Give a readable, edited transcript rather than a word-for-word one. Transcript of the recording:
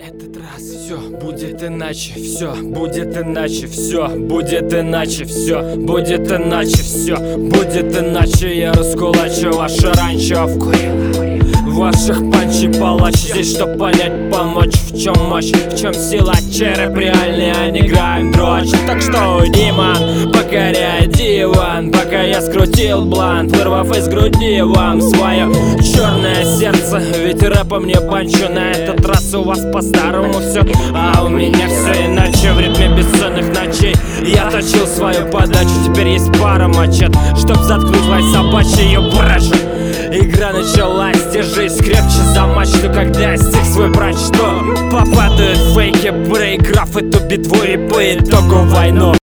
этот раз все будет иначе, все будет иначе, все будет иначе, все будет иначе, все будет иначе. Я раскулачу ваше ранчо в ваших панчи палач. Здесь чтоб понять, помочь, в чем мощь, в чем сила. Череп реальный, а не граем дрочь. Так что уйди, ман, покоряй диван, пока я скрутил блант, вырвав из груди вам свое черное сердце. Ведь рэпом не панчу, на этот раз у вас по-старому все, а у меня все иначе. В ритме бессонных ночей я точил свою подачу. Теперь есть пара мачет, чтоб заткнуть твою собачью брэшу. Игра началась, держись крепче за мачту. Когда я стих свой прочту, попадают фейки, проиграв эту битву и по итогу войну.